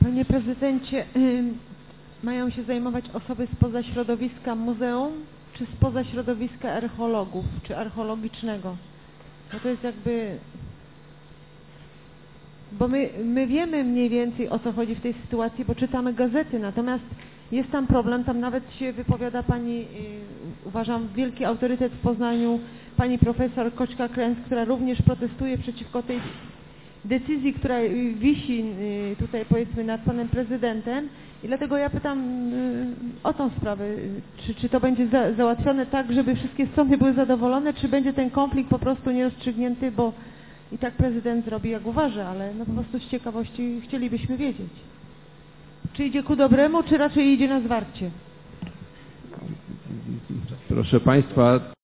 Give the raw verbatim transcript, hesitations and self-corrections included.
Panie prezydencie, mają się zajmować osoby spoza środowiska muzeum, czy spoza środowiska archeologów, czy archeologicznego? Bo to jest jakby... Bo my, my wiemy mniej więcej, o co chodzi w tej sytuacji, bo czytamy gazety, natomiast jest tam problem, tam nawet się wypowiada pani, yy, uważam, wielki autorytet w Poznaniu, pani profesor Koćka-Kręc, która również protestuje przeciwko tej decyzji, która wisi yy, tutaj, powiedzmy, nad panem prezydentem. I dlatego ja pytam yy, o tą sprawę, czy, czy to będzie za, załatwione tak, żeby wszystkie strony były zadowolone, czy będzie ten konflikt po prostu nierozstrzygnięty, bo i tak prezydent zrobi, jak uważa, ale no po prostu z ciekawości chcielibyśmy wiedzieć. Czy idzie ku dobremu, czy raczej idzie na zwarcie? Proszę Państwa,